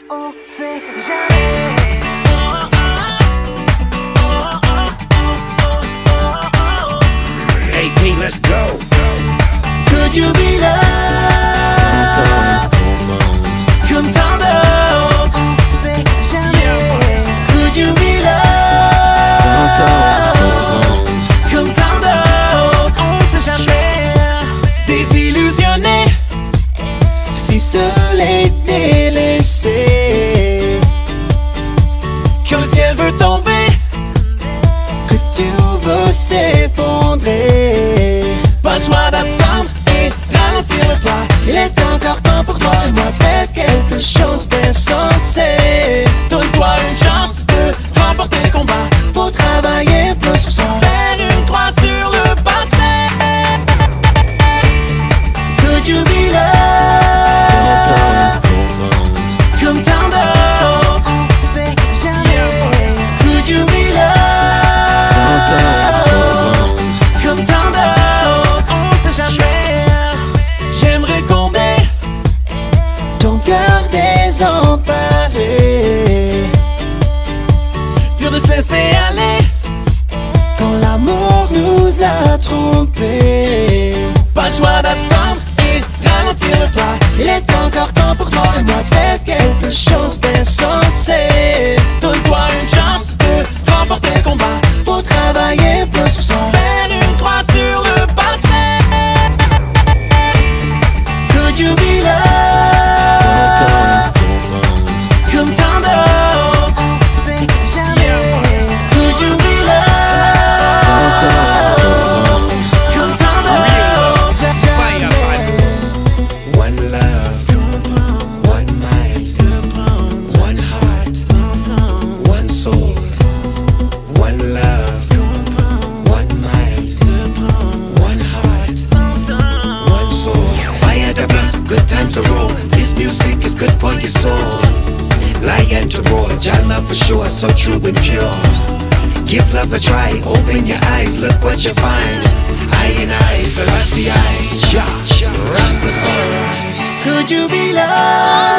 On sait jamais. AP, let's go. Could you be loved comme tant d'autres? On sait jamais. Could you be loved comme tant d'autres? On sait jamais. Désillusionné, si seul et délaissé, quand le ciel veut tomber, que tout veut s'effondrer. Pas le choix d'attendre et ralentir le pas. Il est encore temps pour toi et moi de faire quelque chose d'insensé. Donne-toi une chance de remporter le combat. Faut travailler plus sur soi, faire une croix sur le passé. Could you be loved comme tant d'autres? On sait jamais. Could you be loved comme tant d'autres? On sait jamais. J'aimerais combler ton cœur désemparé, dire de se laisser aller quand l'amour nous a trompés. Pas le choix d'attendre et ralentir le pas. Il est encore temps pour toi et moi de faire quelque chose d'insensé. Donne-toi une chance de remporter le combat. Faut travailler plus sur soi, faire une croix sur le passé. Could you be loved comme tant d'autres? On sait jamais. Could you be loved comme tant d'autres? Fire, one love, one mind, one heart, one soul. One love, one mind, one heart, one soul. Fire the blood, good time to roll. This music is good for your soul. Lion to roar, John love for sure, so true and pure. Give love a try, open your eyes, look what you find. Eye and eye, Selassie eyes, Rastafari. Could you be loved